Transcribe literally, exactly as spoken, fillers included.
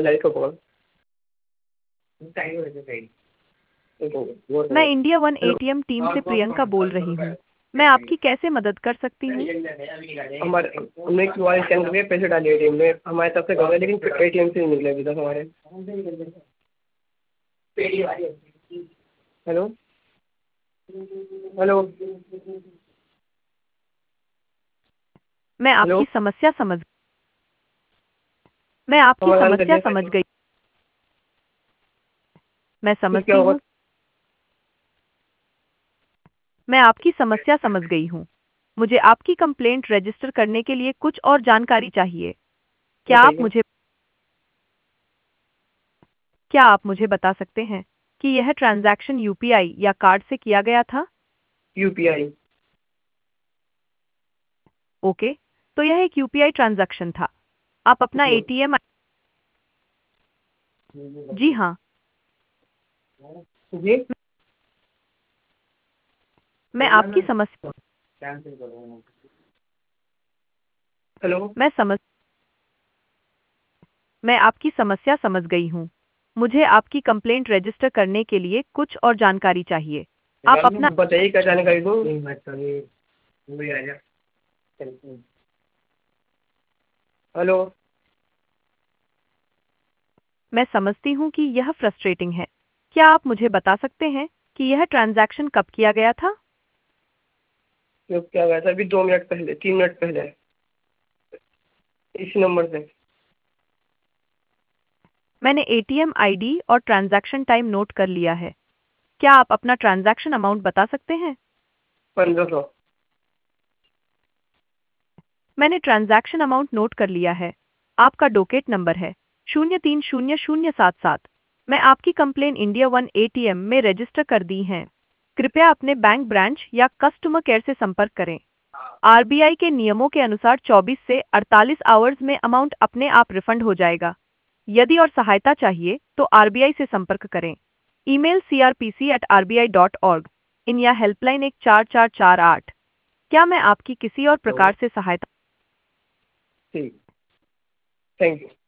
Light को पकड़। मैं इंडिया वन एटीएम टीम से प्रियंका बोल रही हूँ। मैं आपकी कैसे मदद कर सकती हूँ? हमारे हमने क्यू आर स्कैन करके पैसे डाले एटीएम में, हमारे तरफ से गए लेकिन एटीएम से नहीं निकले अभी तक हमारे। हेलो हेलो मैं हेलो आपकी समस्या समझ मैं आपकी समाधान समस्या करिए। समझ गई। मैं फिर क्या समझती होगा? हूँ मैं आपकी समस्या समझ गई हूँ। मुझे आपकी कंप्लेंट रजिस्टर करने के लिए कुछ और जानकारी चाहिए। क्या आप बताइए। मुझे क्या आप मुझे बता सकते हैं कि यह ट्रांजैक्शन यूपीआई या कार्ड से किया गया था? यूपीआई। ओके, तो यह एक यूपीआई ट्रांजैक्शन था। आप अपना जी एटीएम जी हाँ, जी मैं आपकी समस्या हेलो मैं समझ मैं आपकी समस्या समझ गई हूँ। मुझे आपकी कंप्लेंट रजिस्टर करने के लिए कुछ और जानकारी चाहिए। आप अपना बताइए क्या जानकारी दूँ? हेलो मैं समझती हूँ कि यह फ्रस्ट्रेटिंग है। क्या आप मुझे बता सकते हैं कि यह ट्रांजैक्शन कब किया गया था? ये क्या गया था अभी दो मिनट पहले, तीन मिनट पहले, इसी नंबर से। मैंने एटीएम आईडी और ट्रांजैक्शन टाइम नोट कर लिया है। क्या आप अपना ट्रांजैक्शन अमाउंट बता सकते हैं? पंद्रह सौ। मैंने ट्रांजैक्शन अमाउंट नोट कर लिया है। आपका डोकेट नंबर है शून्य तीन शून्य शून्य सात सात। मैं आपकी कंप्लेन इंडिया वन एटीएम में रजिस्टर कर दी है। कृपया अपने बैंक ब्रांच या कस्टमर केयर से संपर्क करें। आरबीआई के नियमों के अनुसार चौबीस से अड़तालीस आवर्स में अमाउंट अपने आप रिफंड हो जाएगा। यदि और सहायता चाहिए तो आरबीआई से संपर्क करें। Email C R P C at R B I dot org in या हेल्पलाइन एक चार चार चार आठ। क्या मैं आपकी किसी और प्रकार से सहायता ठीक, थैंक यू।